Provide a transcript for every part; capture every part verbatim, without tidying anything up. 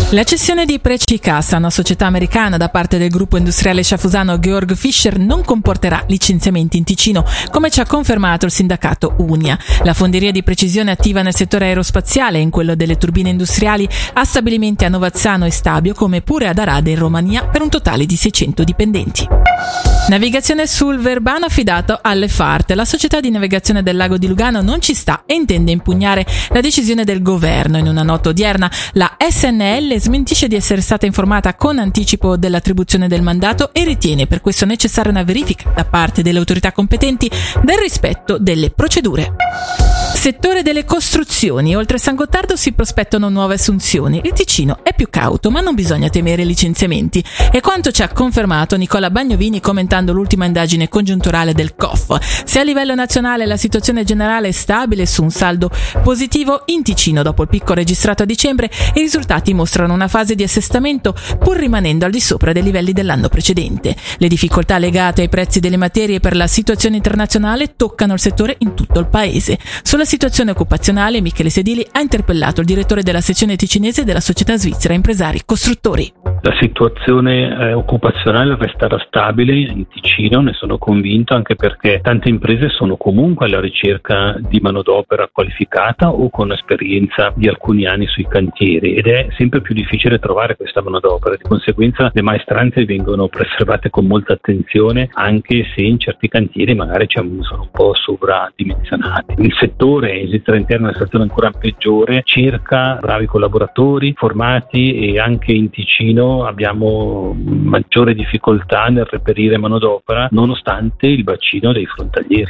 La cessione di Precicassa, una società americana, da parte del gruppo industriale sciafusano Georg Fischer non comporterà licenziamenti in Ticino, come ci ha confermato il sindacato Unia. La fonderia di precisione attiva nel settore aerospaziale e in quello delle turbine industriali ha stabilimenti a Novazzano e Stabio, come pure ad Arade in Romania, per un totale di seicento dipendenti. Navigazione sul Verbano affidato alle Fart. La società di navigazione del lago di Lugano non ci sta e intende impugnare la decisione del governo. In una nota odierna, la S N L smentisce di essere stata informata con anticipo dell'attribuzione del mandato e ritiene per questo necessaria una verifica da parte delle autorità competenti del rispetto delle procedure. Settore delle costruzioni. Oltre San Gottardo si prospettano nuove assunzioni. Il Ticino è più cauto, ma non bisogna temere licenziamenti. È quanto ci ha confermato Nicola Bagnovini commentando l'ultima indagine congiunturale del C O F. Se a livello nazionale la situazione generale è stabile su un saldo positivo, in Ticino, dopo il picco registrato a dicembre, i risultati mostrano una fase di assestamento pur rimanendo al di sopra dei livelli dell'anno precedente. Le difficoltà legate ai prezzi delle materie per la situazione internazionale toccano il settore in tutto il paese. Sulla situazione occupazionale, Michele Sedili ha interpellato il direttore della sezione ticinese della società svizzera Impresari Costruttori. La situazione eh, occupazionale resterà stabile in Ticino, ne sono convinto, anche perché tante imprese sono comunque alla ricerca di manodopera qualificata o con esperienza di alcuni anni sui cantieri, ed è sempre più difficile trovare questa manodopera. Di conseguenza le maestranze vengono preservate con molta attenzione, anche se in certi cantieri magari sono un po' sovradimensionati. Il settore in Svizzera interna è una situazione ancora peggiore, cerca bravi collaboratori formati, e anche in Ticino abbiamo maggiore difficoltà nel reperire manodopera nonostante il bacino dei frontalieri.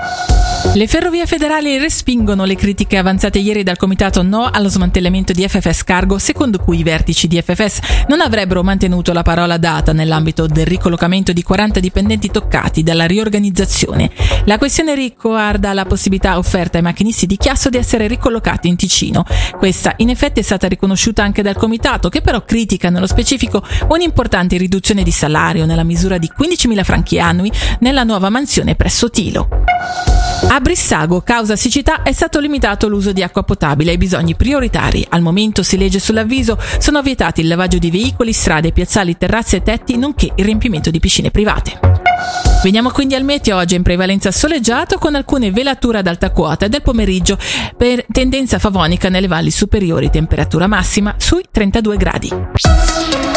Le ferrovie federali respingono le critiche avanzate ieri dal comitato no allo smantellamento di F F S Cargo, secondo cui i vertici di F F S non avrebbero mantenuto la parola data nell'ambito del ricollocamento di quaranta dipendenti toccati dalla riorganizzazione. La questione riguarda la possibilità offerta ai macchinisti di Chiasso di essere ricollocati in Ticino. Questa in effetti è stata riconosciuta anche dal comitato, che però critica nello specifico un'importante riduzione di salario nella misura di quindicimila franchi annui nella nuova mansione presso Tilo. A Brissago, causa siccità, è stato limitato l'uso di acqua potabile ai bisogni prioritari. Al momento, si legge sull'avviso, sono vietati il lavaggio di veicoli, strade, piazzali, terrazze e tetti, nonché il riempimento di piscine private. Veniamo quindi al meteo. Oggi in prevalenza soleggiato con alcune velature ad alta quota, e del pomeriggio per tendenza favonica nelle valli superiori, temperatura massima sui trentadue gradi.